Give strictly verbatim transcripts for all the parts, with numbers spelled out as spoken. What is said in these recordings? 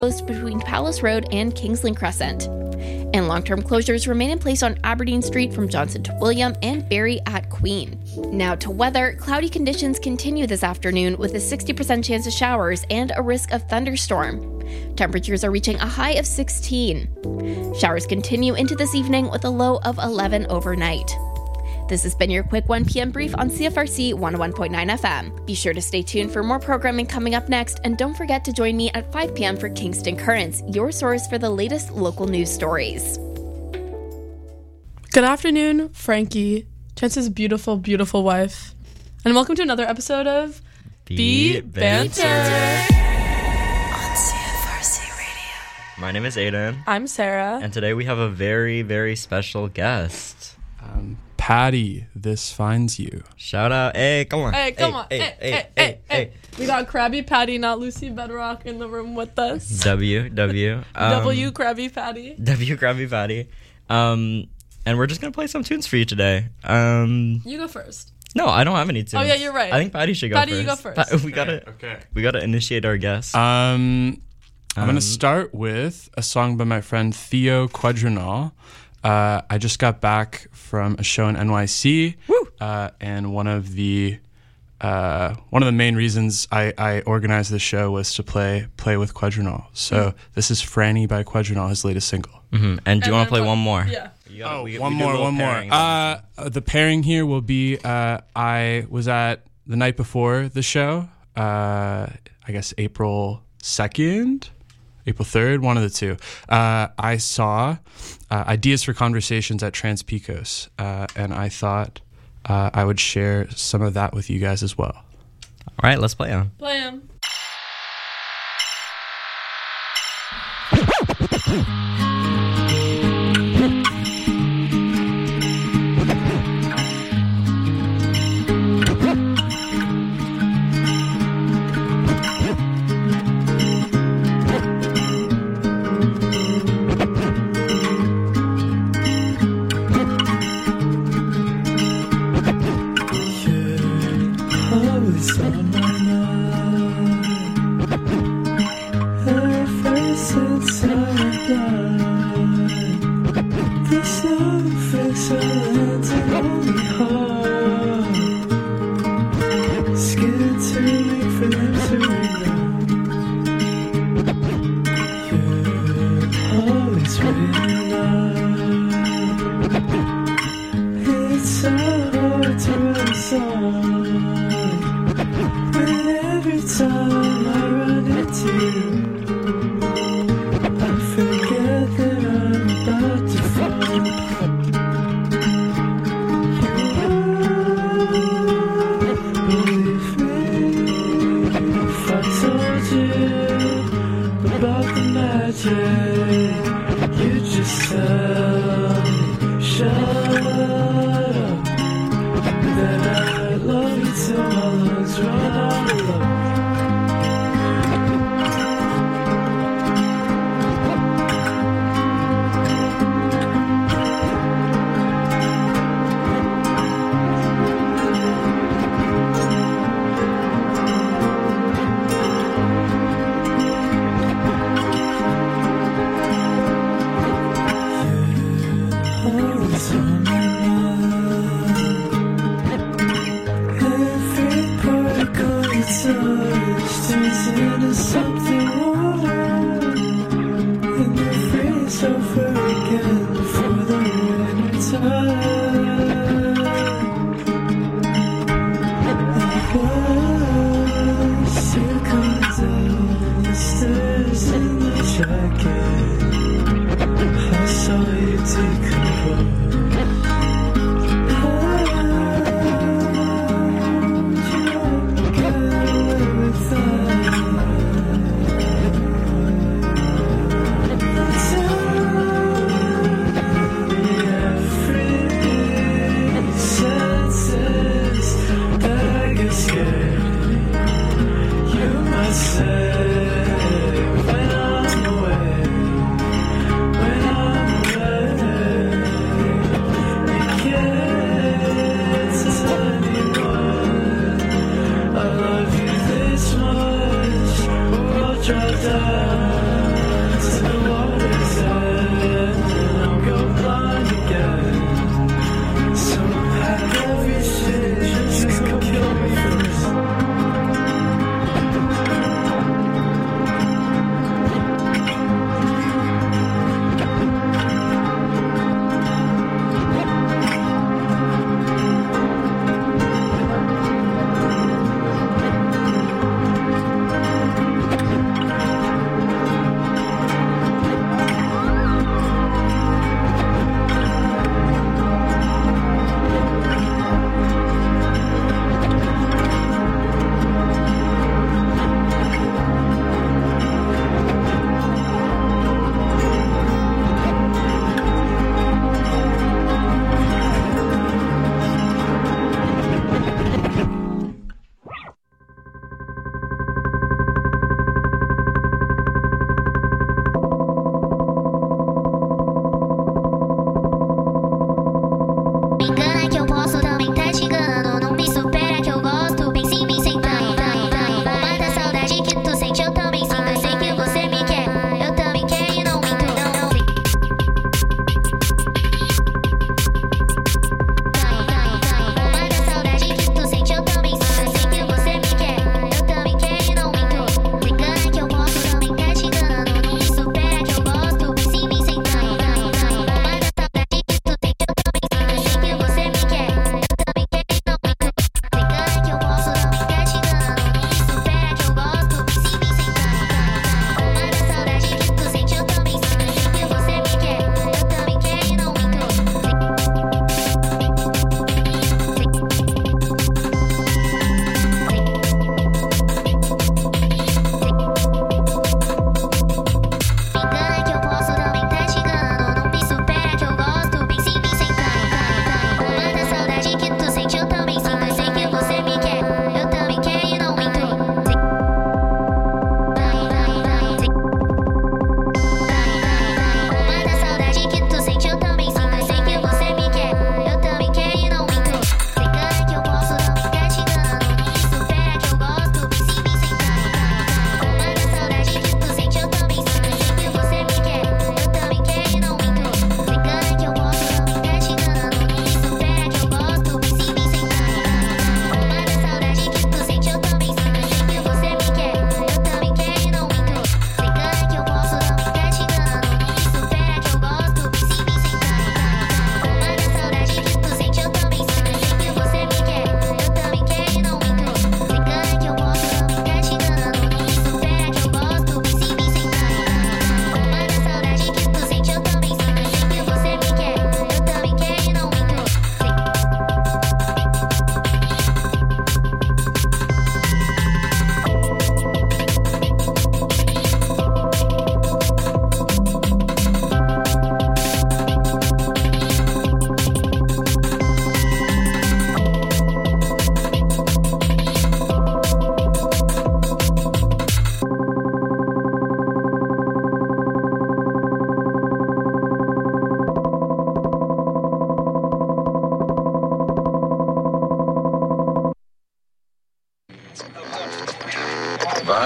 closed between Palace Road and Kingsland Crescent. And long-term closures remain in place on Aberdeen Street from Johnson to William and Barry at Queen. Now to weather, cloudy conditions continue this afternoon with a sixty percent chance of showers and a risk of thunderstorm. Temperatures are reaching a high of sixteen. Showers continue into this evening with a low of eleven overnight. This has been your quick one p.m. brief on C F R C one oh one point nine F M. Be sure to stay tuned for more programming coming up next, and don't forget to join me at five p.m. for Kingston Currents, your source for the latest local news stories. Good afternoon, Frankie, Chance's beautiful, beautiful wife, and welcome to another episode of Beat Banter on C F R C Radio. My name is Aiden. I'm Sarah. And today we have a very, very special guest. Um, Patty, this finds you. Shout out. Hey, come on. Hey, come hey, on. Hey, hey, hey, hey, hey, hey. We got Krabby Patty, not Lucy Bedrock, in the room with us. W, W. Um, W, Krabby Patty. W, Krabby Patty. Um, and we're just going to play some tunes for you today. Um, you go first. No, I don't have any tunes. Oh, yeah, you're right. I think Patty should go Patty, first. you go first. Pa- we gotta, okay. We got to initiate our guest. Um, I'm Um, going to start with a song by my friend Theo Quadrenal. Uh, I just got back from a show in N Y C, Woo! Uh, and one of the uh, one of the main reasons I, I organized this show was to play play with Quadrenal. So mm. this is Franny by Quadrenal, his latest single. Mm-hmm. And do you want to play one more? Yeah. Gotta, oh, we, one we more, one more. Uh, the pairing here will be uh, I was at the night before the show, uh, I guess April second. April third, one of the two. Uh, I saw uh, Ideas for Conversations at Trans Pecos, uh, and I thought uh, I would share some of that with you guys as well. All right, let's play on. Play him. When I'm away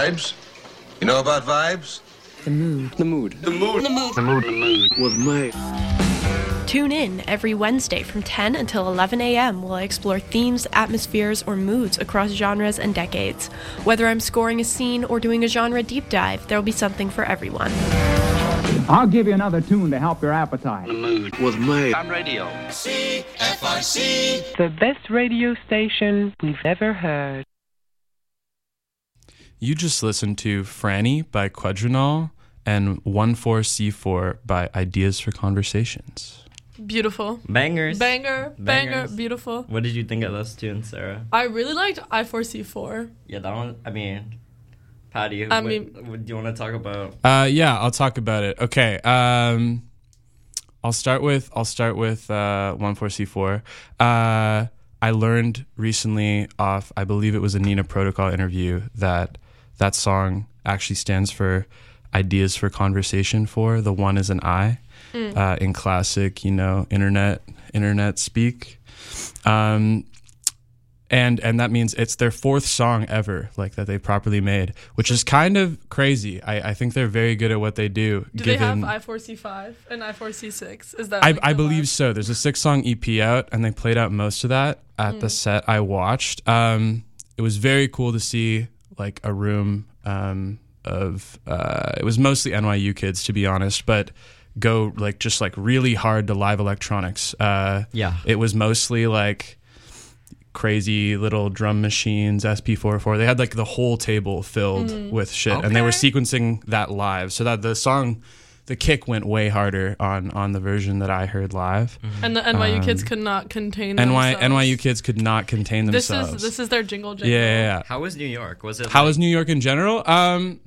Vibes? You know about vibes? The mood. The mood. The mood. The mood. The mood. The mood was made. Tune in every Wednesday from ten until eleven a.m. while I explore themes, atmospheres, or moods across genres and decades. Whether I'm scoring a scene or doing a genre deep dive, there will be something for everyone. I'll give you another tune to help your appetite. The mood was made. I'm radio. C F R C. The best radio station we've ever heard. You just listened to Franny by Quadrenal and one four C four by Ideas for Conversations. Beautiful. Bangers. Banger, banger, Bangers. beautiful. What did you think of those tunes, Sarah? I really liked I four C four. Yeah, that one, I mean, Patty, I what, mean- what do you want to talk about? Uh, yeah, I'll talk about it. Okay. Um, I'll start with I'll start with uh, one four C four. Uh, I learned recently off, I believe it was a Nina Protocol interview, that that song actually stands for Ideas for Conversation for. The one is an I. Mm. Uh, in classic, you know, internet internet speak, um, and and that means it's their fourth song ever, like that they properly made, which is kind of crazy. I, I think they're very good at what they do. Do given, they have I four C five and I four C six? Is that? I, like I the believe last? so. There's a six song E P out, and they played out most of that at Mm. the set I watched. Um, it was very cool to see like a room um, of uh, it was mostly N Y U kids, to be honest, but go like just like really hard to live electronics. Uh, Yeah. It was mostly like crazy little drum machines, S P four oh four. They had like the whole table filled Mm. with shit, and they were Okay. sequencing that live, so that the song, the kick went way harder on on the version that I heard live. And the N Y U Um, kids could not contain N Y themselves. N Y U kids could not contain This themselves. is this is their jingle yeah, jingle. yeah, yeah. How was New York? Was it How like, was New York in general? Um,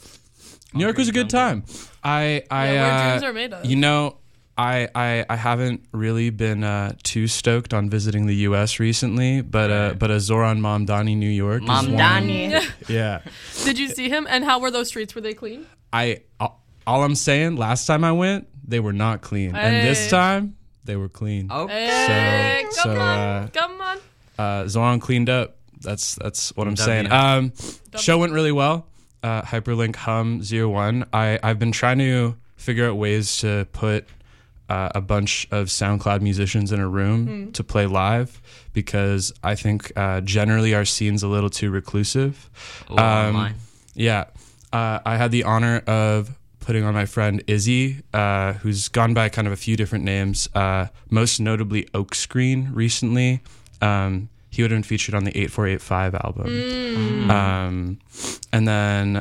New York was a good time. I, I, Yeah, where uh, dreams are made of. you know, I, I, I haven't really been uh, too stoked on visiting the U S recently, but uh, but a Zoran Mamdani, New York. is one- Mamdani? Yeah, Did you see him? And how were those streets? Were they clean? I. All I'm saying, last time I went, they were not clean, and this Hey. time they were clean. Okay. Hey, So- come so, on, uh, come on. Uh, Zoran cleaned up. That's that's what I'm W. saying. Um, show went really well. Uh, Hyperlink Hum zero one. I I've been trying to figure out ways to put uh, a bunch of SoundCloud musicians in a room Mm. to play live, because I think uh, generally our scene's a little too reclusive. A little online. Yeah, uh, I had the honor of putting on my friend Izzy, uh, who's gone by kind of a few different names, uh, most notably Oak Screen recently. Um, he would have been featured on the eight four eight five album. Mm. Um, and then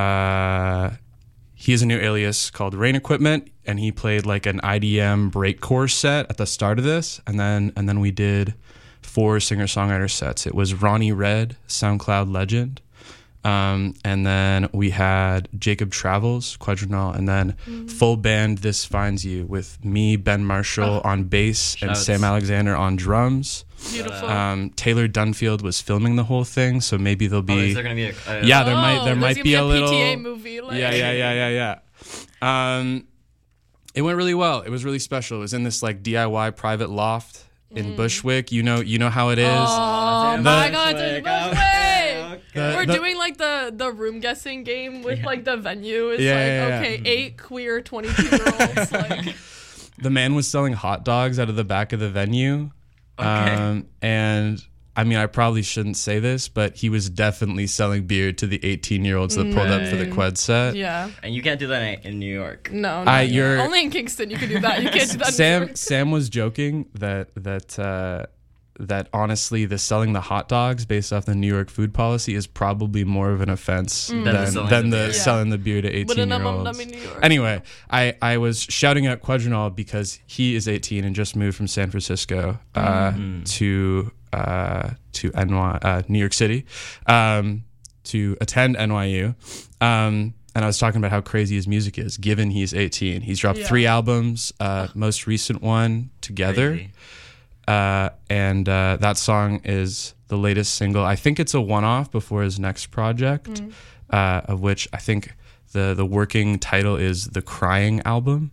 uh, he has a new alias called Rain Equipment, and he played like an I D M breakcore set at the start of this, and then and then we did four singer-songwriter sets. It was Ronnie Red, SoundCloud legend, um, and then we had Jacob Travels, Quadrenal, and then Mm. full band This Finds You with me, Ben Marshall Oh. on bass, and Shouts. Sam Alexander on drums. Beautiful. Um, Taylor Dunfield was filming the whole thing, so maybe there'll be. Oh, is there gonna be a, a yeah, there might Oh, there there's might gonna be, be a a little P T A movie, like- Yeah, yeah, yeah, yeah, yeah. Um, it went really well. It was really special. It was in this like D I Y private loft in Bushwick. You know, you know how it is. Oh The- my God! It's Bushwick, Bushwick. okay, The- We're the- doing like the the room guessing game with like the venue. It's Yeah, like yeah, yeah. okay, eight queer twenty-two year olds. Like The man was selling hot dogs out of the back of the venue. Okay. Um, and I mean, I probably shouldn't say this, but he was definitely selling beer to the eighteen-year-olds that pulled up for the Qued set. yeah, And you can't do that in, in New York. no, no I- no. you're- only in Kingston you can do that. You can't do that. in New Sam York. Sam was joking that that uh, that honestly, the selling the hot dogs based off the New York food policy is probably more of an offense Than the than selling than the the beer. selling the beer to But in a mum eighteen-year-olds. dummy New York. Anyway, I, I was shouting out Quadrenal because he is eighteen and just moved from San Francisco uh, to uh, to N Y uh, New York City um, to attend N Y U. Um, and I was talking about how crazy his music is, given he's eighteen. He's dropped Yeah. three albums, uh, most recent one, Together. Crazy. Uh, and uh, that song is the latest single. I think it's a one-off before his next project, Mm. uh, of which I think the the working title is The Crying Album.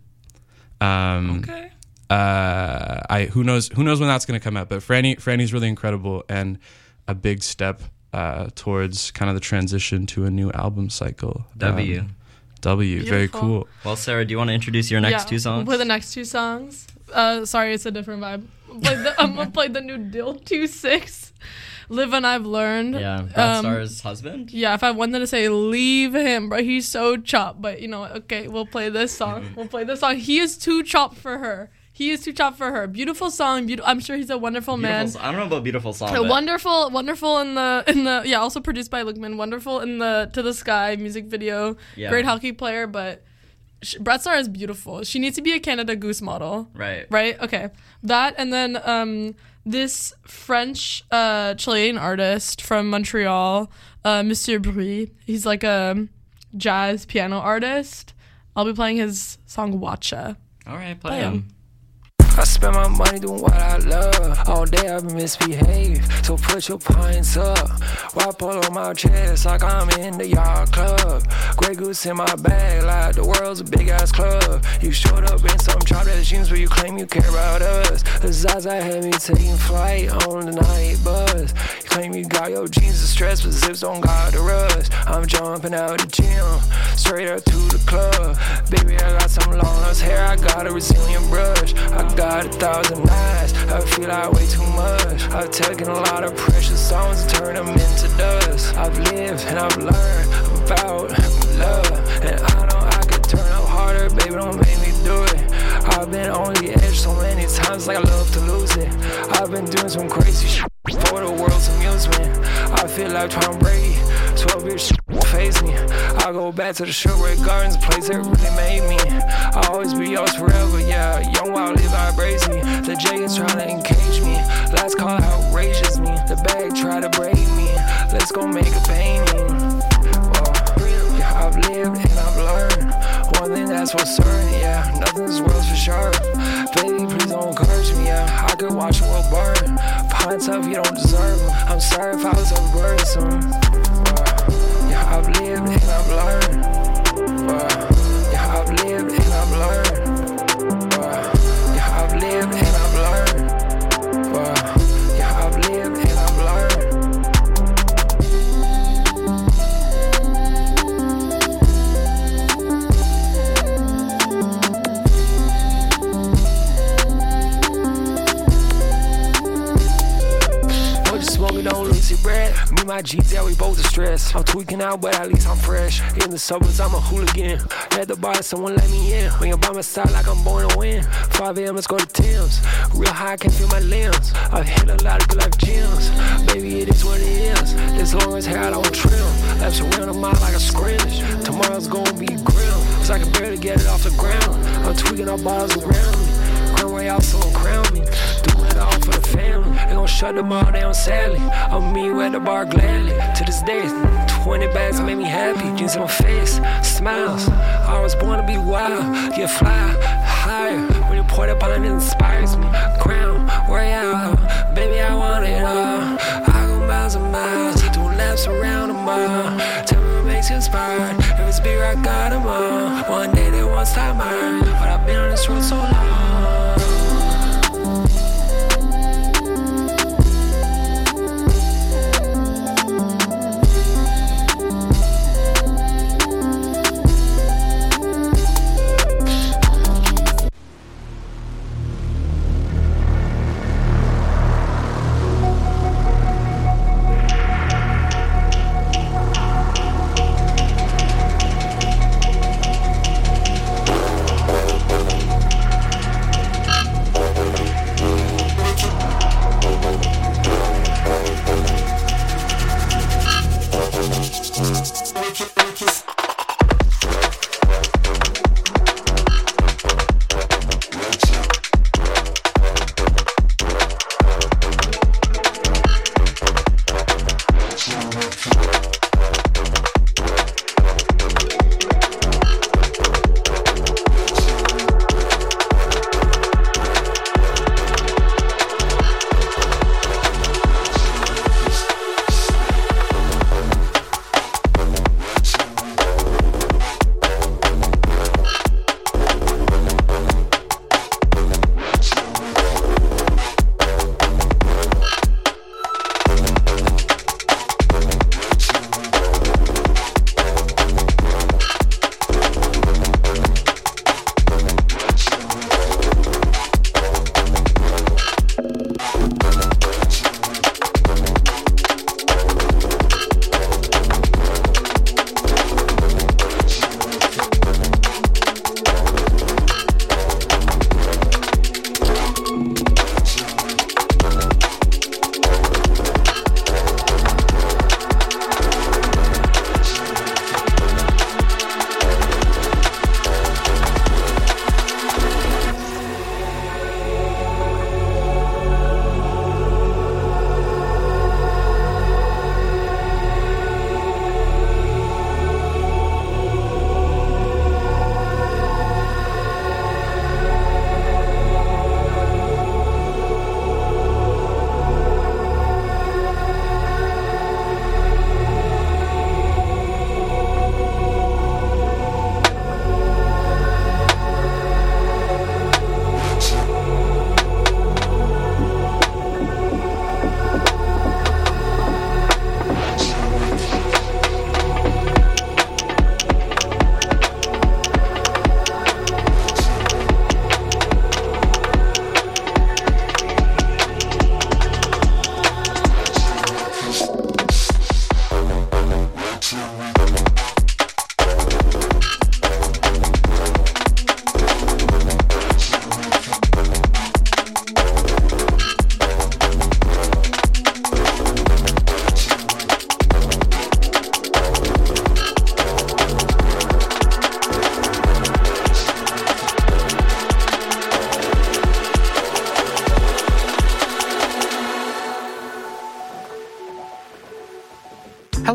Um, Okay. Uh, I who knows who knows when that's going to come out. But Franny Franny's really incredible and a big step uh, towards kind of the transition to a new album cycle. W. Um, W, Beautiful. very cool. Well, Sarah, do you want to introduce your next yeah, two songs? We'll play the next two songs. Uh, sorry, it's a different vibe. Play the, I'm gonna play the new Dill two six. Live and I've Learned. Yeah, Brad um, Starr's husband. Yeah, if I wanted to say leave him, bro, he's so chopped. But you know, what, okay, we'll play this song. We'll play this song. He is too chopped for her. He is too chopped for her. Beautiful song. Be- I'm sure he's a wonderful Beautiful man. so- I don't know about beautiful song. A but wonderful, wonderful in the in the yeah. Also produced by Lukeman. Wonderful in the To the Sky music video. Yeah. Great hockey player, but she, Brad Starr is beautiful. She needs to be a Canada Goose model. Right. Right. Okay. That and then um this French uh Chilean artist from Montreal, uh Monsieur Bruy. He's like a jazz piano artist. I'll be playing his song Watcha. All right, play Play him. him. I spend my money doing what I love. All day I've been misbehaved, so put your pints up. While pull on my chest like I'm in the yacht club. Grey Goose in my bag like the world's a big ass club. You showed up in some chopped ass jeans where you claim you care about us. The Zaza had me taking flight on the night bus. You claim you got your jeans to stress, but zips don't got the rust. I'm jumping out the gym, straight up to the club. Baby, I got some long lost hair, I got a Brazilian brush. I got Got a thousand eyes, I feel like way too much. I've taken a lot of precious songs and turned them into dust. I've lived and I've learned about love, and I know I could turn up harder, baby, don't make me do it. I've been on the edge so many times, like I love to lose it. I've been doing some crazy shit for the world's amusement. I feel like Tom Brady, twelve years shit face me. I go back to the Sugar Gardens, place that really made me. I always be yours forever, yeah. Young, wild, live, vibrates me. The J is trying to engage me. Last call outrageous me. The bag try to break me. Let's go make a painting. Whoa. Yeah, I've lived and I've learned. One thing that's for certain, yeah. Nothing's worth for sure. Baby, please don't curse me, yeah. I could watch the world burn. Pints up, you don't deserve them. I'm sorry if I was overburdensome. Yeah, I've lived and I've learned. Yeah, I've lived and I've learned. Yeah, I've lived and I've learned. Yeah, I've lived and I've learned. Smoking, don't lose your breath. Me and my G's, yeah, we both are stressed. I'm tweaking out, but at least I'm fresh. In the suburbs, I'm a hooligan. At the bar, someone let me in. When you're by my side, like I'm born to win. five a.m., let's go to Tim's. Real high, I can feel my limbs. I've hit a lot of good life gyms. Baby, it is what it is. This long as hair, I don't trim. Laps around a mile like a scrimmage. Tomorrow's gonna be grim. Cause I can barely get it off the ground. I'm tweaking out bottles around me. Crown Royale, someone crown me. Doing it all for the family. They gon' shut them all down sadly. I'm me at the bar gladly. To this day, twenty bags make me happy. Jeans on my face, smiles. I was born to be wild. Get fly, higher. When you pour that behind, it inspires me. Crown Royale, baby, I want it all. I go miles and miles, doing laps around the mall. Tell me what makes you inspired. If it's beer, I got them all. One day they won't stop mine, but I've been on this road so long.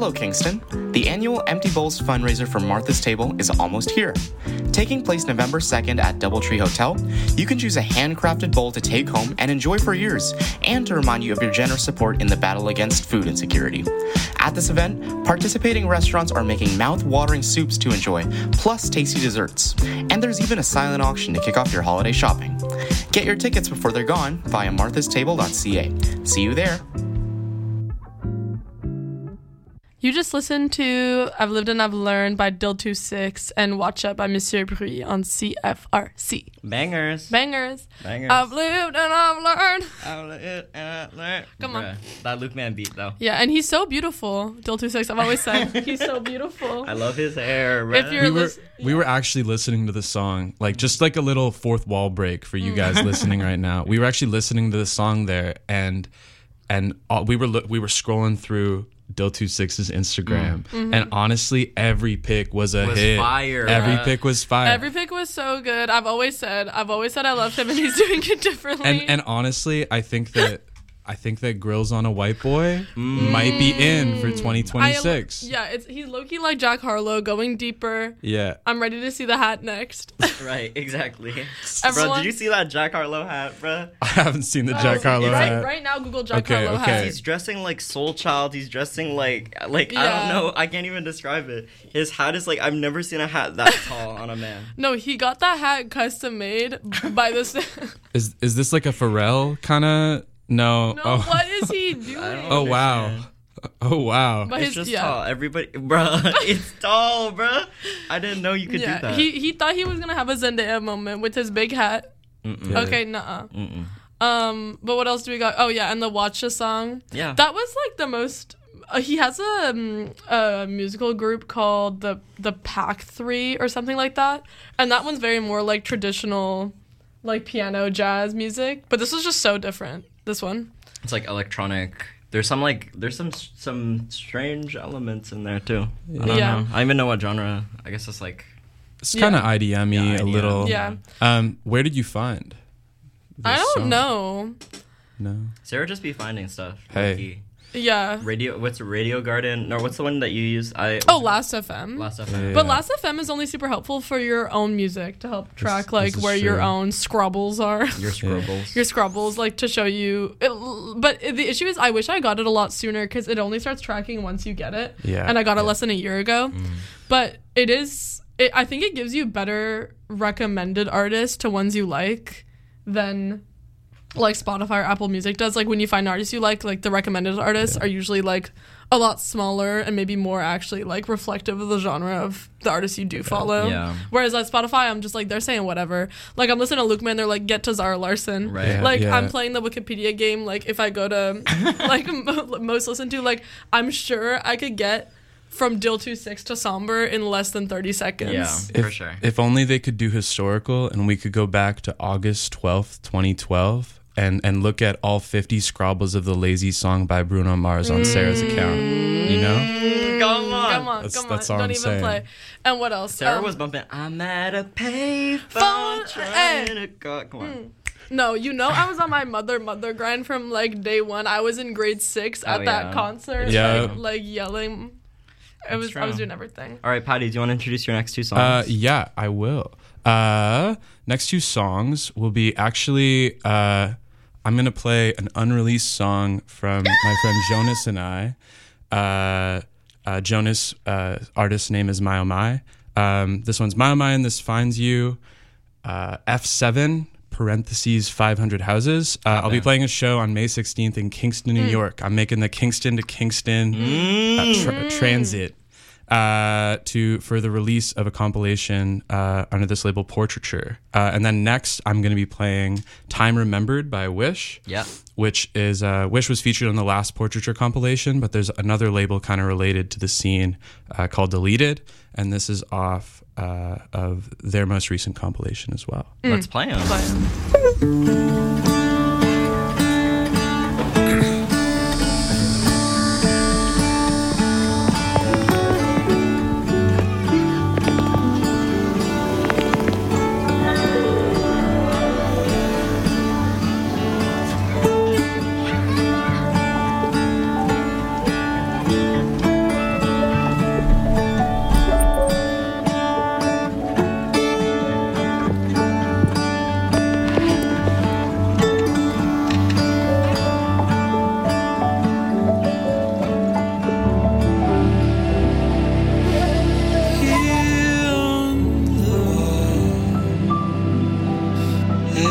Hello, Kingston. The annual Empty Bowls fundraiser for Martha's Table is almost here. Taking place November second at Doubletree Hotel, you can choose a handcrafted bowl to take home and enjoy for years, and to remind you of your generous support in the battle against food insecurity. At this event, participating restaurants are making mouth-watering soups to enjoy, plus tasty desserts. And there's even a silent auction to kick off your holiday shopping. Get your tickets before they're gone via marthas table dot c a. See you there. You just listened to I've Lived and I've Learned by Dill twenty-six and Watch Up by Monsieur Bruy on C F R C. Bangers. Bangers. Bangers. I've lived and I've learned. I've lived and I've learned. Come Bruh. on. That Luke Man beat, though. Yeah, and he's so beautiful. Dill twenty-six, I've always said he's so beautiful. I love his hair. Bruh. If you're we were lis- we were actually listening to the song, like just like a little fourth wall break for you guys listening right now. We were actually listening to the song there, and and all, we were lo- we were scrolling through Dill twenty-six's Instagram, Mm-hmm. and honestly, every pic was a Was hit. fire. Every Yeah. pic was fire. Every pick was so good. I've always said, I've always said I loved him, and he's doing it differently. and and honestly, I think that I think that Grills on a White Boy might be in for twenty twenty-six. I, yeah, it's he's low-key like Jack Harlow, going deeper. Yeah. I'm ready to see the hat next. Right, exactly. Bro, Everyone- did you see that Jack Harlow hat, bro? I haven't seen the Jack Harlow right, hat. right now, Google Jack Okay, Harlow okay. hat. He's dressing like Soul Child. He's dressing like like I Yeah. don't know. I can't even describe it. His hat is like I've never seen a hat that tall on a man. No, he got that hat custom made by this. Is is this like a Pharrell kind of? No. No, oh. what is he doing? Oh wow. Oh wow. But It's his, just yeah. tall. Everybody, bro, it's tall, bro. I didn't know you could Yeah, do that. he he thought he was gonna have a Zendaya moment with his big hat. Mm-mm. Okay, nuh-uh. Mm-mm. Um, but what else do we got? Oh yeah, and the Watcha song. Yeah. That was like the most. Uh, he has a, um, a musical group called the the Pack Three or something like that, and that one's very more like traditional, like piano jazz music. But this was just so different. This one. It's like electronic. There's some like there's some some strange elements in there too. I don't Yeah. know. I don't even know what genre. I guess it's like It's kind of Yeah. I D M-y Yeah, a I D M. little. Yeah. Um, where did you find? I this don't song? know. No. Sarah just be finding stuff. Hey. Low-key. Yeah. Radio. What's Radio Garden? No, what's the one that you use? I. Oh, Last F M. Last F M. Yeah. But Last F M is only super helpful for your own music to help track this like is where your true. own scrubbles are. Your scribbles. Your scrubbles, like to show you. It, but the issue is, I wish I got it a lot sooner because it only starts tracking once you get it. Yeah, And I got it yeah. less than a year ago. Mm. But it is. It, I think it gives you better recommended artists to ones you like than like Spotify or Apple Music does. Like when you find artists you like, like the recommended artists Yeah. are usually like a lot smaller and maybe more actually like reflective of the genre of the artists you do follow. Yeah. Whereas at Spotify, I'm just like, they're saying whatever. Like I'm listening to Luke Man, they're like, get to Zara Larson. Right. Yeah, Like yeah. I'm playing the Wikipedia game. Like if I go to like mo- most listen to, like I'm sure I could get from Dill twenty-six to Somber in less than thirty seconds. Yeah, If, for sure. if only they could do historical and we could go back to August twelfth, twenty twelve and, and look at all fifty scrabbles of the Lazy Song by Bruno Mars on Sarah's account. You know? Come on. Come on, That's- come that's on. all Don't I'm even saying. play. And what else? Sarah Um, was bumping. I'm at a payphone Phone, trying eh. to call. Come on. No, you know I was on my mother mother grind from like day one. I was in grade six at Oh, that yeah. concert, Yeah. like, like yelling. I was I was true. doing everything. All right, Patty, do you want to introduce your next two songs? Uh, yeah, I will. Uh, next two songs will be actually, uh, I'm going to play an unreleased song from my friend Jonas and I. Uh, uh, Jonas, uh, artist's name is My Oh My. Um, this one's My Oh My and This Finds You. Uh, F seven, parentheses, five hundred houses. Uh, I'll be playing a show on May sixteenth in Kingston, New York. I'm making the Kingston to Kingston uh, tra- transit uh, to for the release of a compilation uh, under this label Portraiture. Uh, and then next, I'm going to be playing Time Remembered by Wish. Yeah. Which is uh, Wish was featured on the last Portraiture compilation, but there's another label kind of related to the scene uh, called Deleted, and this is off uh, of their most recent compilation as well. Let's play them.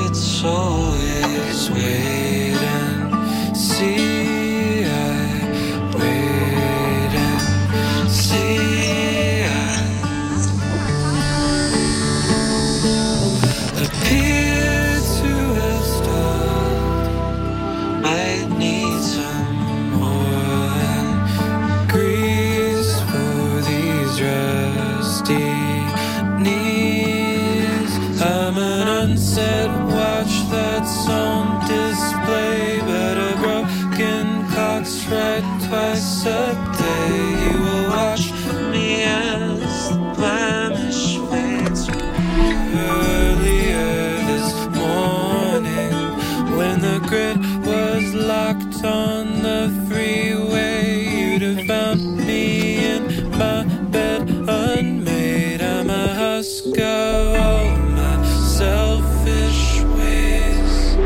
it's always wait and see. I wait and see. I appear to have stalled. I need some more than grease for these rusty knees. I'm an unsaid watch that's on display, but a broken clock's right twice a day. You will watch me as the blemish fades. Earlier this morning, when the grid was locked on the freeway, you'd have found me in my bed unmade. I'm a husk of all my selfish ways.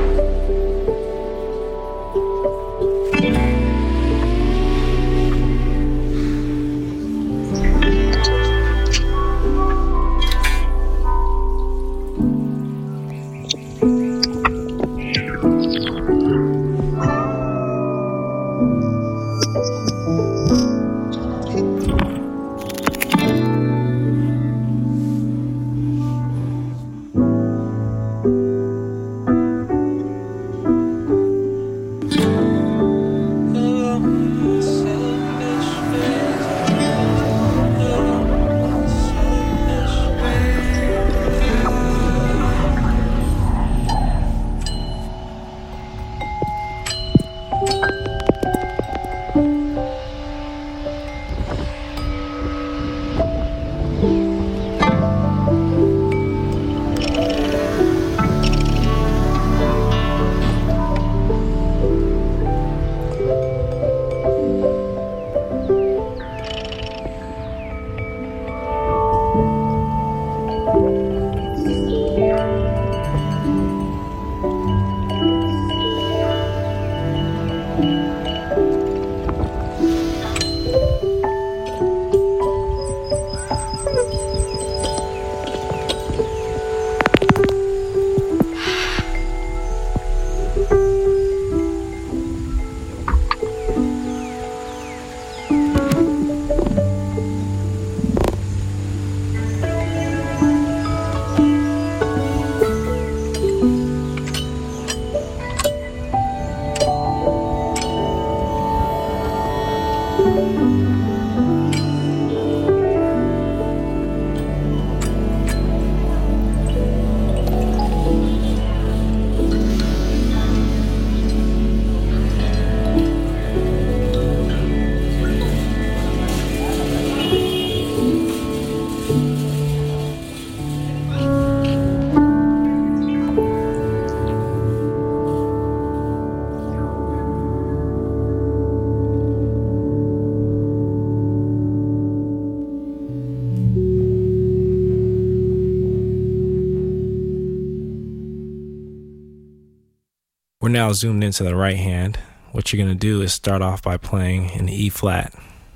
We're now zoomed into the right hand. What you're going to do is start off by playing an E flat.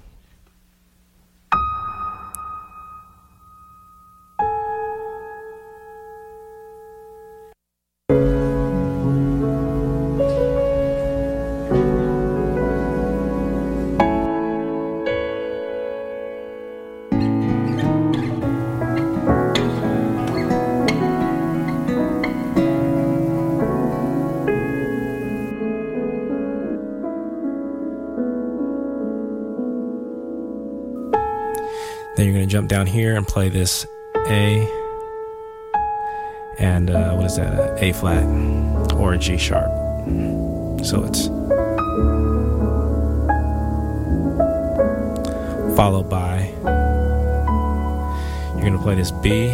Then you're going to jump down here and play this A and uh, what is that? Uh, A flat or a G sharp. So it's followed by, you're going to play this B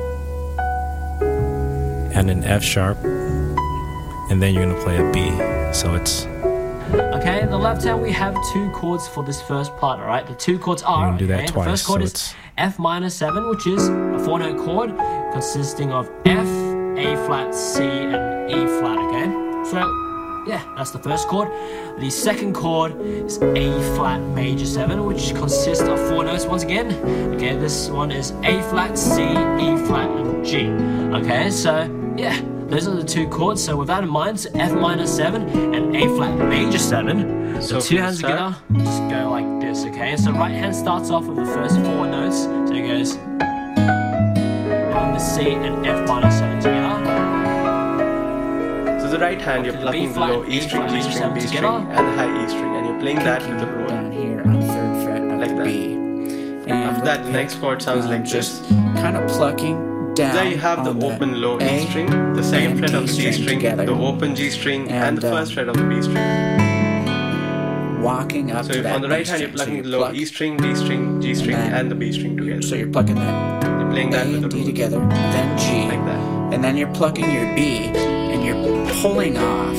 and an F sharp, and then you're going to play a B. So it's okay, in the left hand we have two chords for this first part, alright? The two chords are, do that okay, twice, the first chord so is it's F minor seven, which is a four note chord consisting of F, A flat, C, and E flat, okay? So, yeah, that's the first chord. The second chord is A flat major seven, which consists of four notes once again. Okay, this one is A flat, C, E flat, and G. Okay, so, yeah, those are the two chords. So with that in mind, so F minor seven and A flat major seven. So, so two hands together, just go like this, okay? So right hand starts off with the first four notes. So it goes on the C and F minor seven together. So the right hand, you're plucking the low E string, G string, B string, and the high E string, and you're playing that with the lower. Down here on the third fret of like the that. B. And after that, the next chord sounds um, like just this. kind of plucking down. There you have the on open low A E string, the second fret of the G string, together. the open G string, and, And, the first um, fret of the B string. Walking up So to if that on the right B hand, you're string. So plucking you the low pluck, E string, D string, G string, and and the B string together. So you're plucking that You're playing A that with and the D root. together, then G, Like that. and then you're plucking your B, and you're pulling off.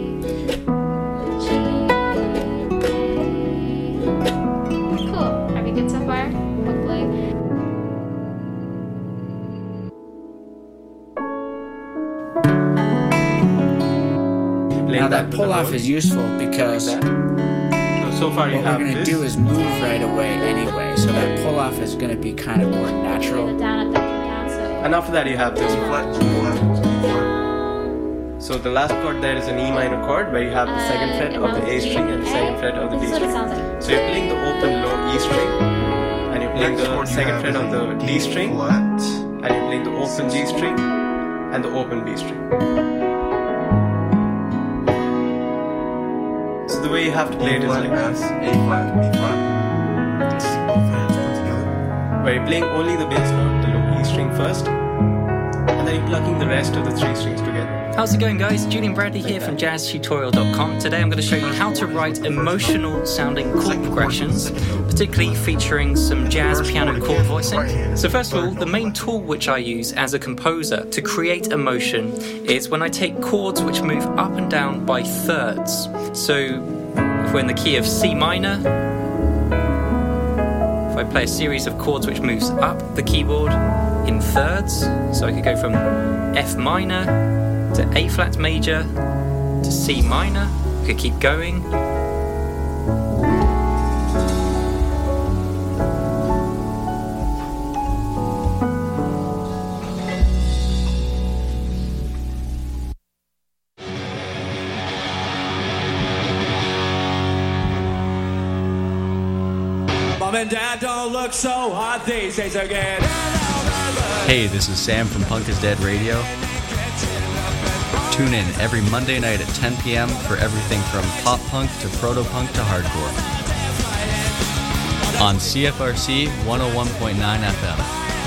Cool. Are we good so far? Hopefully. Playing Now that with the pull off root. is useful because Like that. So, so far you what we're have going to this. do is move right away anyway. So that pull off is going to be kind of more natural. Down at the down, so. And after that you have this flat. So the last chord there is an E minor chord where you have the second fret of the A string and the second fret of the D This is what it string. sounds like. So you're playing the open low E string, and you're playing the second fret of the D string, and you're playing the open G string and the open B string. So the way you have to play it is like this. A flat, B flat. Both hands put together. Where you're playing only the bass note, the low E string first, and then you're plucking the rest of the three strings together. How's it going, guys? Julian Bradley here from jazz tutorial dot com. Today I'm going to show you how to write emotional sounding chord progressions, particularly featuring some jazz piano chord voicing. So first of all, the main tool which I use as a composer to create emotion is when I take chords which move up and down by thirds. So if we're in the key of C minor, if I play a series of chords which moves up the keyboard in thirds, so I could go from F minor to A flat major to C minor. Could keep going. Mom and Dad don't look so hot these days again. Hey, this is Sam from Punk is Dead Radio. Tune in every Monday night at ten p.m. for everything from pop punk to proto punk to hardcore. On C F R C one oh one point nine F M.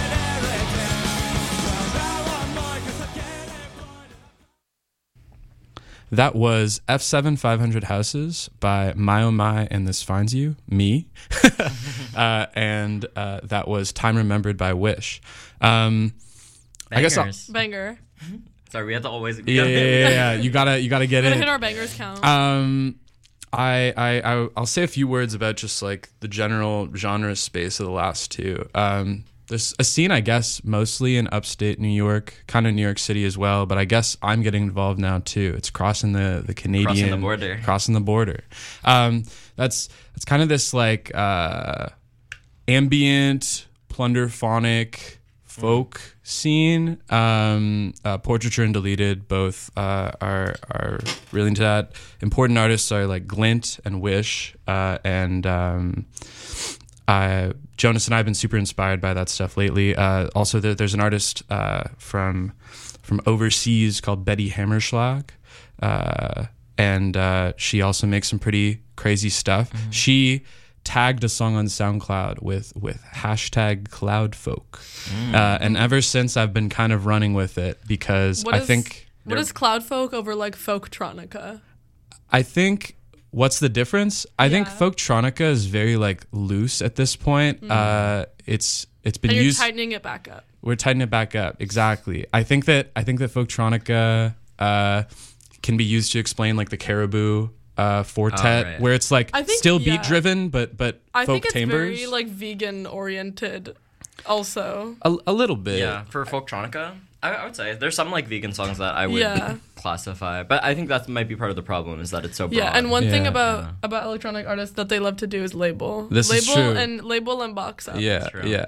That was F seven five hundred Houses by My Oh My and This Finds You, me. uh, and uh, that was Time Remembered by Wish. Um, I guess I'll, Banger. Sorry, we have to always. Yeah, yeah, yeah, yeah. You gotta, you gotta get Gotta in. hit our bangers count. Um, I, I, I, I'll say a few words about just like the general genre space of the last two. Um, there's a scene, I guess, mostly in upstate New York, kind of New York City as well. But I guess I'm getting involved now too. It's crossing the the Canadian Crossing the border. Crossing the border. Um, that's that's kind of this like uh, ambient, plunderphonic folk scene. Um, uh, Portraiture and Deleted both uh, are are really into that. Important artists are like Glint and Wish, uh, and um, uh, Jonas and I have been super inspired by that stuff lately. Uh, also, there, there's an artist uh, from from overseas called Betty Hammerschlag, uh, and uh, she also makes some pretty crazy stuff. Mm-hmm. She tagged a song on SoundCloud with with hashtag Cloudfolk, mm. uh, and ever since I've been kind of running with it because what I is, think what is Cloudfolk over like Folktronica? I think what's the difference? I yeah. think Folktronica is very like loose at this point. Mm. Uh, it's it's been and you're used. tightening it back up. We're tightening it back up exactly. I think that I think that Folktronica uh, can be used to explain like the Caribou uh Fortet, oh, right. where it's like think, still yeah. beat driven but but I folk think it's timbres. very like vegan oriented also a, a little bit. Yeah, for Folktronica I, I would say there's some like vegan songs that I would yeah. classify, but I think that might be part of the problem is that it's so broad. Yeah, and one yeah, thing about yeah. about electronic artists that they love to do is label this label is true. and label and box up. Yeah, yeah.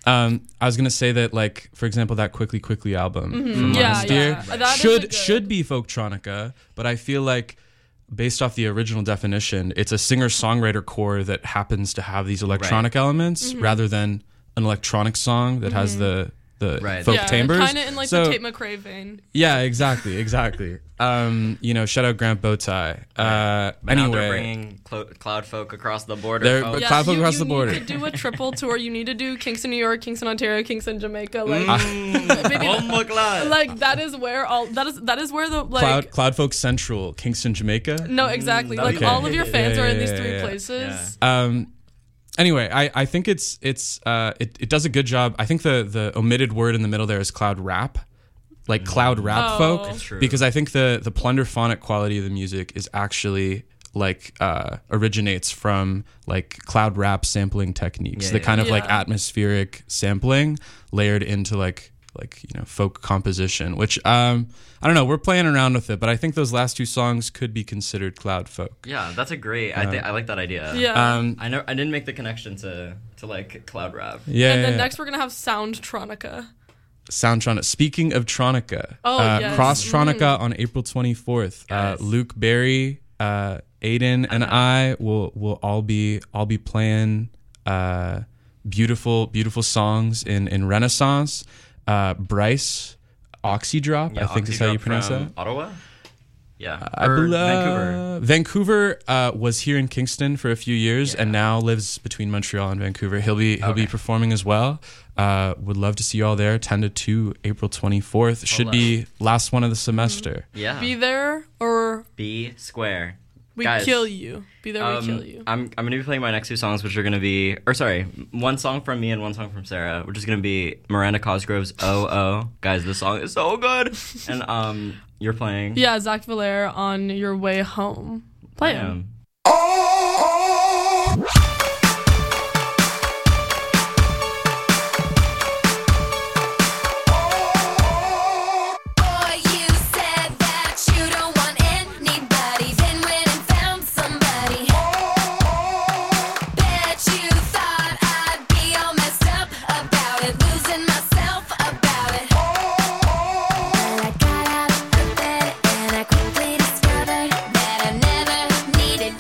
Um, I was gonna say that, like, for example, that Quickly Quickly album Mhm. from Yeah, last yeah. year That is a should good- should be folktronica, but I feel like based off the original definition, it's a singer-songwriter core that happens to have these electronic elements Mhm. rather than an electronic song that has Mhm. the the Right. folk yeah, timbres. kind of in like So- the Tate McRae vein. Yeah, exactly, exactly. um, you know, shout out Grant Bowtie. Uh, But now anyway, they're bringing clo- Cloud Folk across the border. They're- folks. Yeah, Cloud Folk you, across you the border. need to do a triple tour. You need to do Kingston, New York, Kingston, Ontario, Kingston, Jamaica. Like, Mm. maybe- Oh my God. like that is where all that is. That is where the like. Cloud Cloud Folk Central, Kingston, Jamaica. No, exactly. Mm, Like okay. all of your fans Yeah, are in yeah, these yeah, three yeah. places. Um, anyway, I, I think it's it's uh it, it does a good job. I think the the omitted word in the middle there is cloud rap, like cloud rap Oh. folk, It's true. because I think the the plunderphonic quality of the music is actually like uh originates from like cloud rap sampling techniques, Yeah, the yeah. kind of like Yeah. atmospheric sampling layered into like like you know folk composition, which um I don't know, we're playing around with it, but I think those last two songs could be considered cloud folk. Yeah, that's a great. I think I like that idea. Yeah. Um, I know. I didn't make the connection to to like cloud rap. yeah. and then yeah, next we're gonna have Soundtronica. Soundtronica. Speaking of Tronica, Oh, uh, yes. Cross Tronica Mm. on April twenty-fourth. Uh, Guys. Luke Berry, uh, Aiden, and I will will all be all be playing uh, beautiful beautiful songs in in Renaissance. Uh, Bryce, Oxydrop, Yeah, I think is how you Oxydrop pronounce from that. Ottawa. Yeah, I or believe Vancouver. Vancouver uh, was here in Kingston for a few years and now lives between Montreal and Vancouver. He'll be he'll be Okay. performing as well. Uh, would love to see you all there. ten to two, April twenty-fourth. Should be last one of the semester. Yeah. Be there or B square. we Guys, kill you. Be there, um, we kill you. I'm I'm gonna be playing my next two songs, which are gonna be, or sorry, one song from me and one song from Sarah, which is gonna be Miranda Cosgrove's "Oh Oh." Guys, this song is so good. And um, you're playing. Yeah, Zach Valere on Your Way Home. Play him. Um, Boy, you said that you don't want anybody, then went and found somebody. Bet you thought I'd be all messed up about it, losing myself about it. But I got out of bed and I quickly discovered that I never needed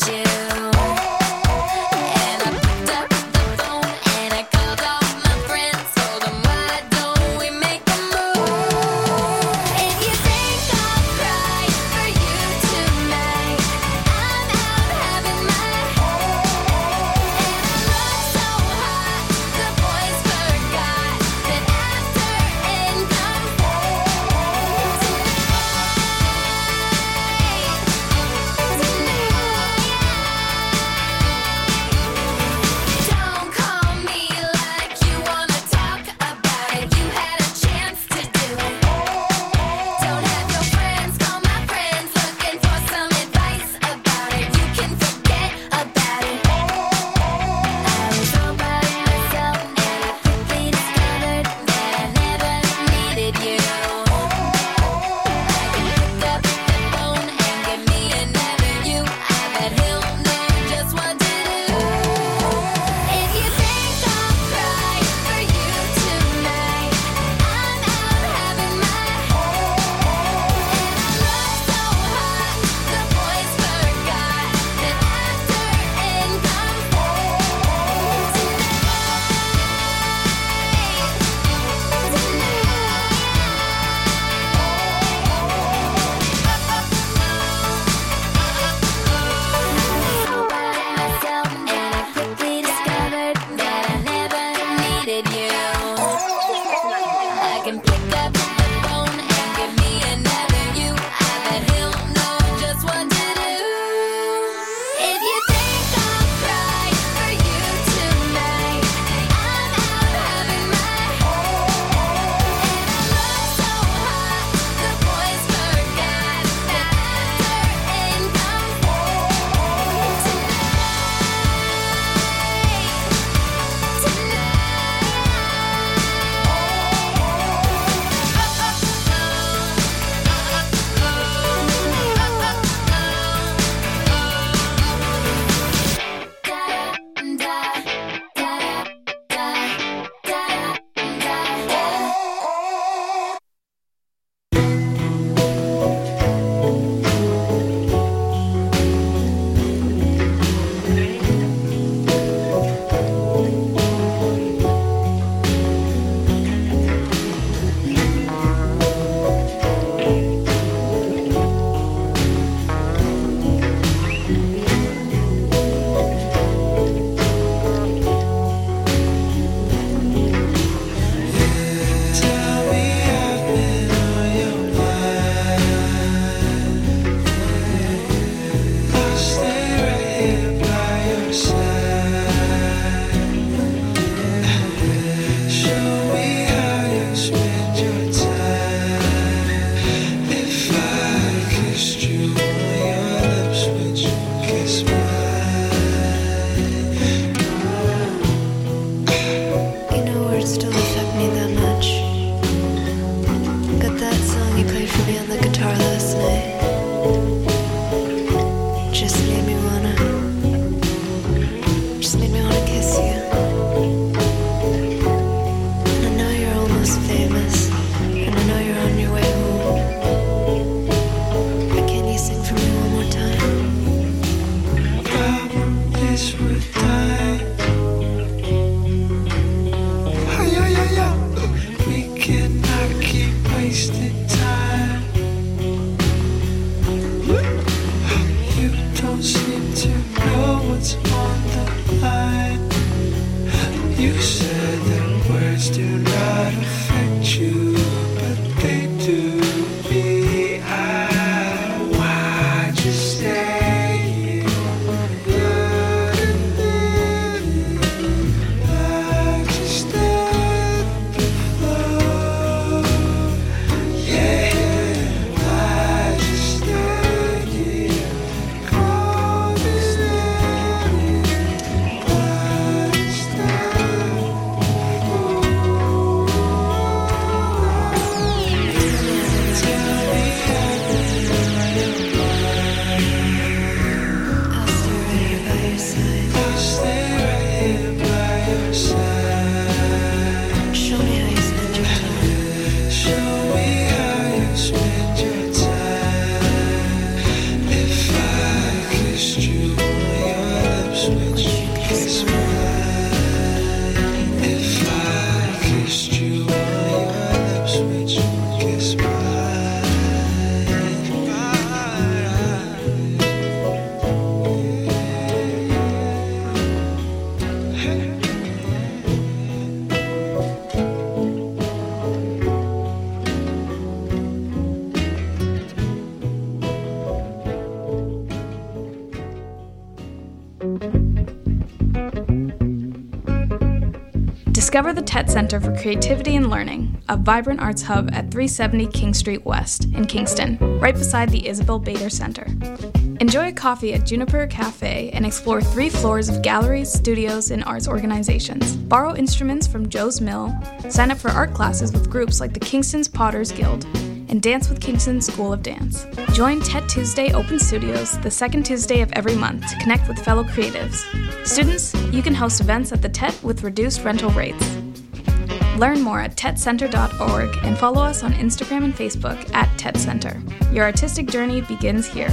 Discover the T E T Center for Creativity and Learning, a vibrant arts hub at three seventy King Street West in Kingston, right beside the Isabel Bader Center. Enjoy a coffee at Juniper Cafe and explore three floors of galleries, studios, and arts organizations. Borrow instruments from Joe's Mill, sign up for art classes with groups like the Kingston's Potters Guild, and dance with Kingston School of Dance. Join T E T Tuesday Open Studios the second Tuesday of every month to connect with fellow creatives. Students, you can host events at the T E T with reduced rental rates. Learn more at tet center dot org and follow us on Instagram and Facebook at Tet Center. Your artistic journey begins here.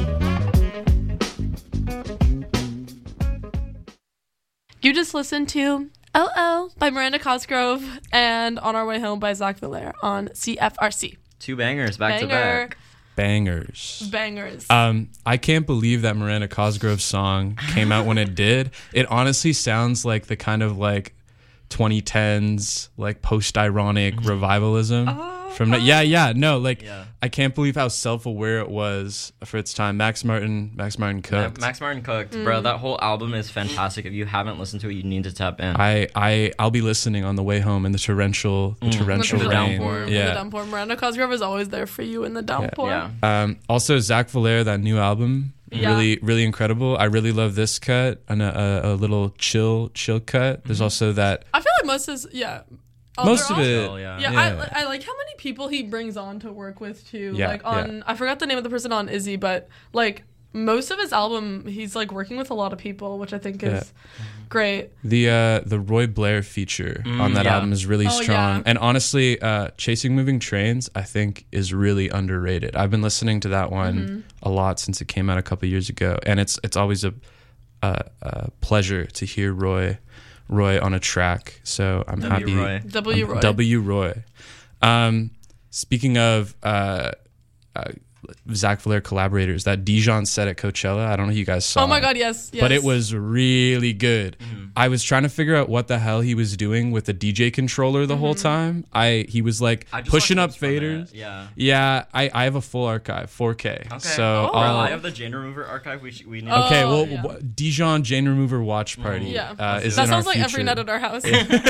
You just listened to Oh Oh by Miranda Cosgrove and On Our Way Home by Zach Villaire on C F R C. Two bangers back Banger. to back. Bangers. Bangers. Um, I can't believe that Miranda Cosgrove's song came out when it did. It honestly sounds like the kind of like twenty tens like post-ironic revivalism Oh, from oh. yeah yeah no like Yeah. I can't believe how self-aware it was for its time. Max Martin Max Martin Ma- cooked. Max Martin cooked, Mm. bro. That whole album is fantastic. If you haven't listened to it, you need to tap in. I I I'll be listening on the way home in the torrential the Mm. torrential The rain. downpour. The Yeah. downpour. Miranda Cosgrove is always there for you in the downpour. Yeah. Um, also, Zach Villaire, that new album, Yeah. really, really incredible. I really love this cut and a, a, a little chill, chill cut. There's also that. I feel like most is yeah. Oh, Most they're of all- it, Oh, yeah. Yeah, Yeah. I, I like how many people he brings on to work with too. Yeah, like on yeah. I forgot the name of the person on Izzy, but like most of his album, he's like working with a lot of people, which I think is Yeah. great. The uh, the Roy Blair feature Mm, on that yeah. album is really Oh, strong. yeah. And honestly, uh, Chasing Moving Trains, I think, is really underrated. I've been listening to that one Mm-hmm. a lot since it came out a couple years ago, and it's it's always a, a, a pleasure to hear Roy Roy on a track. So I'm W. happy. Roy. W. I'm- Roy. W. Roy. Um, speaking of uh, uh, Zach Villaire collaborators, that Dijon set at Coachella, I don't know if you guys saw Oh my it, god, yes, yes. but it was really good. I was trying to figure out what the hell he was doing with the D J controller the whole time. I He was like I just pushing up watched clips from faders. it, yeah. Yeah, I, I have a full archive, four K. Okay. So Bro, I'll, I have the Jane Remover archive. We sh- we need. Okay, Oh, well, yeah. w- Dijon Jane Remover watch party. Yeah. uh, is that in sounds our like every future. night at our house.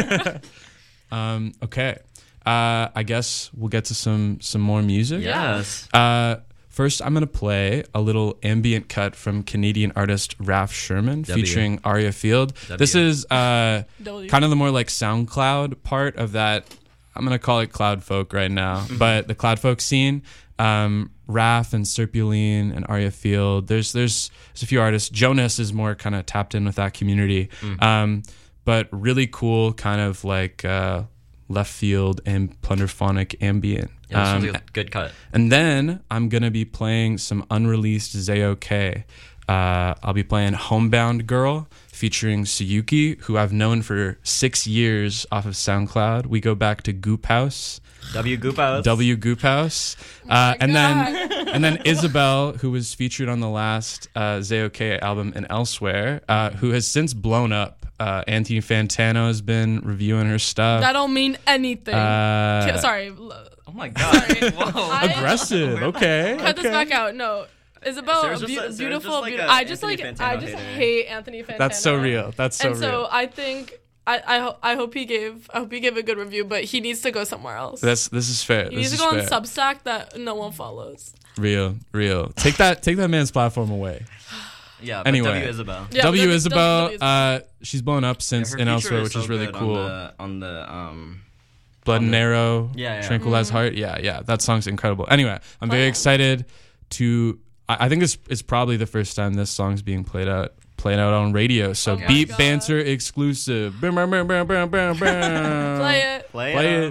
Um, okay, uh, I guess we'll get to some some more music. Yes. Uh, first, I'm gonna play a little ambient cut from Canadian artist Raph Sherman W. featuring Aria Field. W. This is uh, W. kind of the more like SoundCloud part of that. I'm gonna call it cloud folk right now, but the cloud folk scene. Um, Raph and Serpuline and Aria Field. There's there's there's a few artists. Jonas is more kind of tapped in with that community. Um, but really cool, kind of like uh, left field and plunderphonic ambient. Yeah, this Um, one's a good cut. and then I'm gonna be playing some unreleased Zao K. Uh, I'll be playing Homebound Girl featuring Suyuki, who I've known for six years off of SoundCloud. We go back to Goop House. W Goop House. W Goop House. Uh, and then and then Isabel, who was featured on the last uh, Zao K album and elsewhere, uh, who has since blown up. Uh, Anthony Fantano has been reviewing her stuff. That don't mean anything. Uh, Ki- Sorry. Oh my god. Whoa. I- Aggressive. Okay. Cut okay. this back out. No. Isabel, Sarah's just be- a- Sarah's beautiful. just like beautiful. a I just Anthony like. Fantano I just hater. hate Anthony Fantano. That's so real. That's so and real. so I think I I, ho- I hope he gave I hope he gave a good review, but he needs to go somewhere else. That's this is fair. he This needs to is go fair. on Substack that no one follows. Real, real. Take that, take that man's platform away. Yeah. But Anyway, W Isabel. Yeah, W W- Isabel. W Isabel. Uh, she's blown up since Her in feature elsewhere, is which so is really good cool. On the, on the um. Blood on and the- Arrow, Yeah, yeah. Tranquilized Mm-hmm. Heart. Yeah, yeah. That song's incredible. Anyway, I'm very Wow. excited to. I, I think this is probably the first time this song's being played out. Played out on radio, so Oh my Beat God. Banter exclusive. Bam, bam, bam, bam, bam, bam, bam. Play it. Play, Play it. it.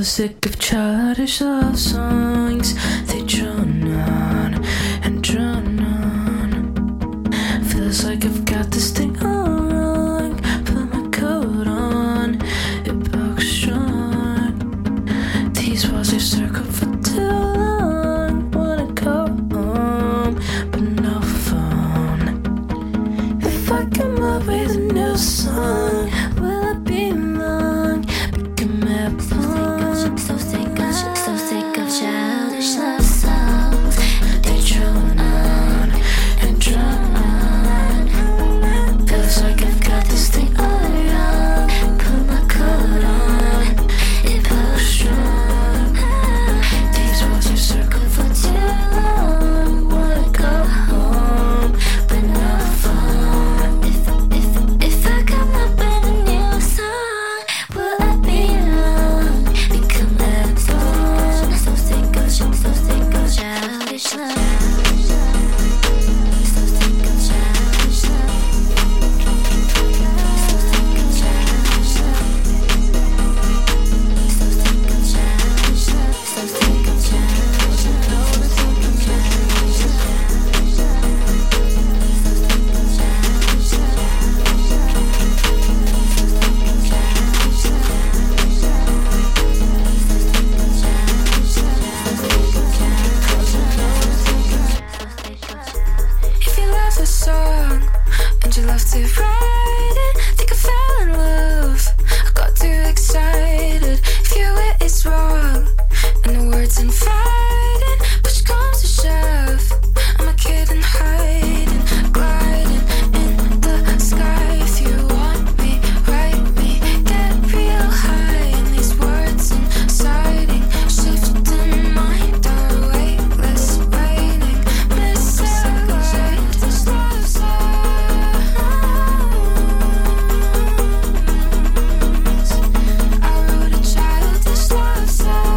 sick of childish love songs. They drone on and drone on. Feels like I've got this thing all wrong. Put my coat on, it bugs strong. These walls are circled for too long. Wanna go home, but no phone. If I come up with a new song, will it be long? Become a phone. So sick of, so sick of childish love songs. They drone on and drone on. Feels like I've got this thing all wrong. Put my coat on, it pulls strong. These walls are circled for too long. Wanna go home, but no phone. If, if, if I come up with a new song, will I be long? Become a phone. So sick of, so sick of childish love. So sick of childish love. So sick of childish love. So sick of childish love. So sick of childish love. If you love a song and you love to write it, think I fell in love. I got too excited. If your way is wrong and the words inviting, push comes to shove. I'm a kid and hiding, gliding in the sky. If you want me, write me, get real high. And these words inciting, shifting mind, are weightless, waiting, missing light. This love songs. I wrote a childish love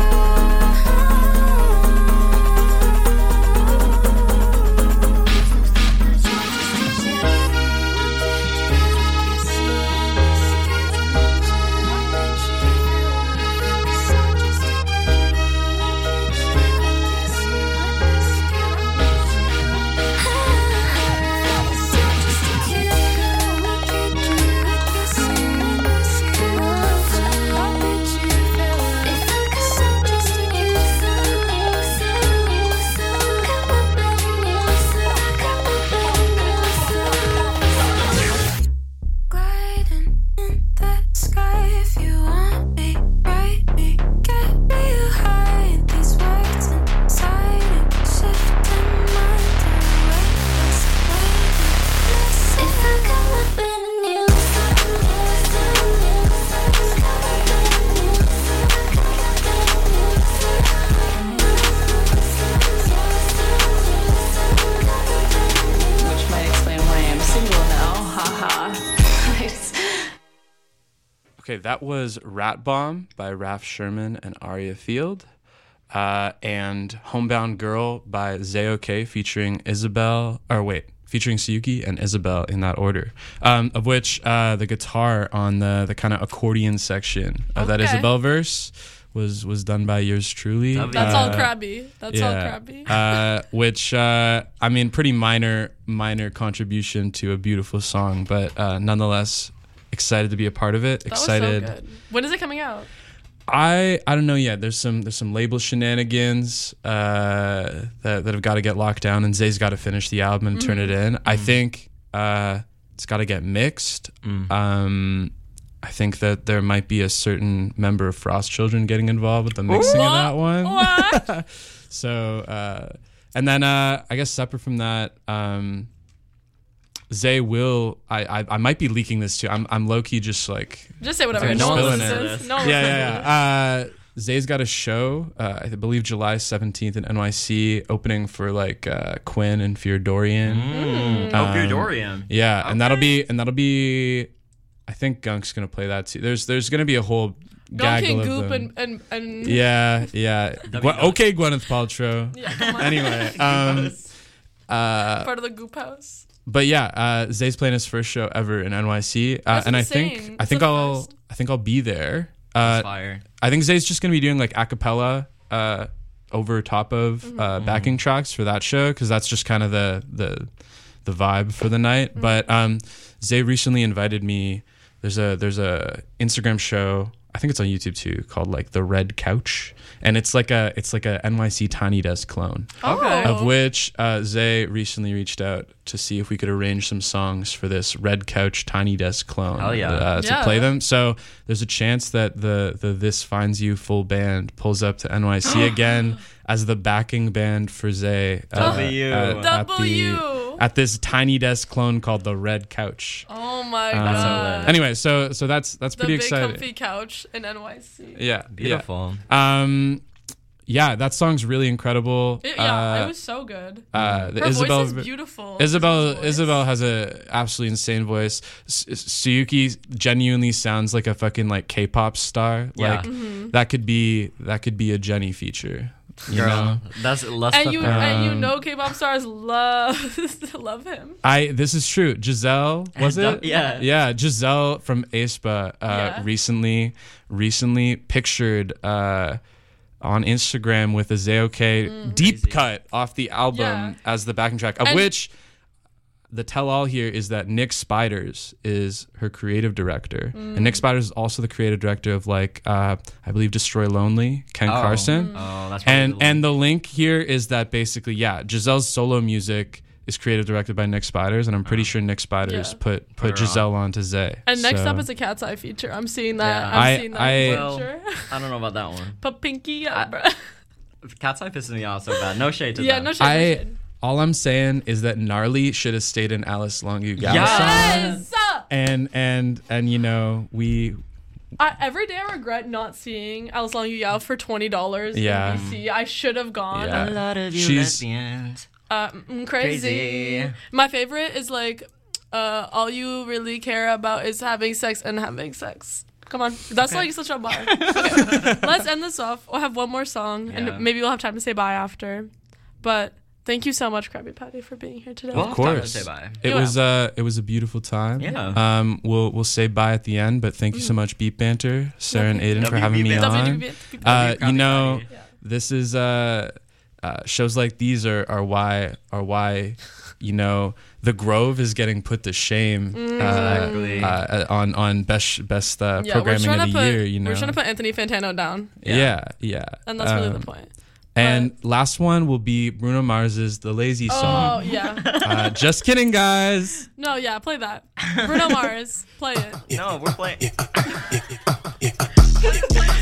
gliding in the sky. If you want me, write me, get real high. These words inciting, shifting mind, are weightless, waiting, missing. If I come up with a new Which might explain why I'm single now. Haha. Okay, that was Rat Bomb by Raph Sherman and Aria Field. Uh, and Homebound Girl by Zay-OK featuring Isabel, or wait, featuring Siyuki and Isabel in that order. Um, of which uh, the guitar on the, the kind of accordion section of that Okay. Isabel verse was was done by yours truly. That's Uh, all crabby. That's all yeah. crabby. uh, which uh, I mean, pretty minor minor contribution to a beautiful song, but uh, nonetheless excited to be a part of it. That excited. was so good. When is it coming out? I I don't know yet. There's some there's some label shenanigans uh, that that have got to get locked down, and Zay's got to finish the album and turn Mm. it in. I think uh, it's got to get mixed. Um, I think that there might be a certain member of Frost Children getting involved with the mixing of that one. What? So uh, and then uh, I guess separate from that. Um, Zay will. I, I I might be leaking this too. I'm I'm low key just like Just say whatever. I'm No one spilling listens to it. this. No one yeah, listens yeah, yeah. Uh, Zay's got a show. Uh, I believe July seventeenth in N Y C, opening for like uh, Quinn and Fear Dorian. Mm. Oh, Fear Dorian. Yeah, and that'll be and that'll be. I think Gunk's gonna play that too. There's there's gonna be a whole gaggle King of Goop them. and, and, and Yeah, yeah. Gwen- okay, Gwyneth Paltrow. Yeah, come on. Anyway, um, uh, part of the Goop House. but yeah, uh, Zay's playing his first show ever in N Y C, uh, That's and insane. I think I It's think the I'll first. I think I'll be there. Uh, That's fire. I think Zay's just gonna be doing like a cappella uh, over top of uh, backing tracks for that show because that's just kind of the the the vibe for the night. Mm-hmm. But um, Zay recently invited me. There's a there's a Instagram show. I think it's on YouTube too, called like The Red Couch, and it's like a it's like a N Y C Tiny Desk clone. Okay. Of which uh, Zay recently reached out to see if we could arrange some songs for this Red Couch Tiny Desk clone. Hell yeah. uh, to Yeah. play them. So there's a chance that the the This Finds You full band pulls up to N Y C again as the backing band for Zay. uh, W. at, at the W. at this Tiny Desk clone called The Red Couch. Oh my Uh, god. Anyway, so so that's that's The pretty big exciting. comfy couch in N Y C. Yeah, Beautiful. Yeah. Um, yeah, that song's really incredible. It, yeah, uh, it was so good. Uh, the Her Isabel, voice is beautiful. Isabel, Isabel has a absolutely insane voice. S- Suyuki genuinely sounds like a fucking like K-pop star. Yeah. Like Mm-hmm. that could be that could be a Jenny feature. You Girl, know? that's less And stuff. you than- and you Um, know K-pop stars love love him. I this is true. Giselle was And, uh, it? yeah. yeah. Giselle from aespa uh, Yeah. recently recently pictured uh, on Instagram with a Zayoke deep Crazy. cut off the album Yeah. as the backing track, of And- which the tell-all here is that Nick Spiders is her creative director, and Nick Spiders is also the creative director of like uh, I believe Destroy Lonely, Ken Oh. Carson. Oh, that's probably and the and the link here is that basically, yeah, Giselle's solo music is creative directed by Nick Spiders, and I'm pretty sure Nick Spiders Yeah. put Put her put Giselle onto Zay. And next So- up is a Cat's Eye feature. I'm seeing that. Yeah. I'm I- seeing that I- Well, picture. I don't know about that one. Put pinky I- up, bruh. Cat's Eye pisses me off so bad. No shade to Yeah, them. no shade. no I shade. all I'm saying is that Gnarly should have stayed in Alice Longu Gala Yes! song. Yes! And and and you know we I, every day I regret not seeing Alice Long Yao for twenty dollars Yeah. in B C. I should have gone. Yeah. A lot of you She's- lesbians. Uh, mm, crazy. Crazy. My favorite is like, uh, all you really care about is having sex and having sex. Come on, that's Okay. like such a bar. Okay. Let's end this off. We'll have one more song, Yeah. and maybe we'll have time to say bye after. But thank you so much, Krabby Patty, for being here today. Well, of time to course say bye. it You was uh it was a beautiful time. Yeah. Um we'll we'll say bye at the end, but thank you so much Beat Banter, Sarah and Aiden for W having me Beat Banter. on. W Beat Banter. Uh, W you know, Krabby Patty. this is uh, uh, shows like these are, are why are why you know the Grove is getting put to shame uh, Exactly. uh, on on best best uh, Yeah, we're programming trying of to the put year. You know, we're trying to put Anthony Fantano down, yeah, yeah, and that's really Um, the point. And last one will be Bruno Mars's "The Lazy Oh Song." yeah. Uh, just kidding, guys. No, yeah, play that. Bruno Mars, play it. No, we're playing.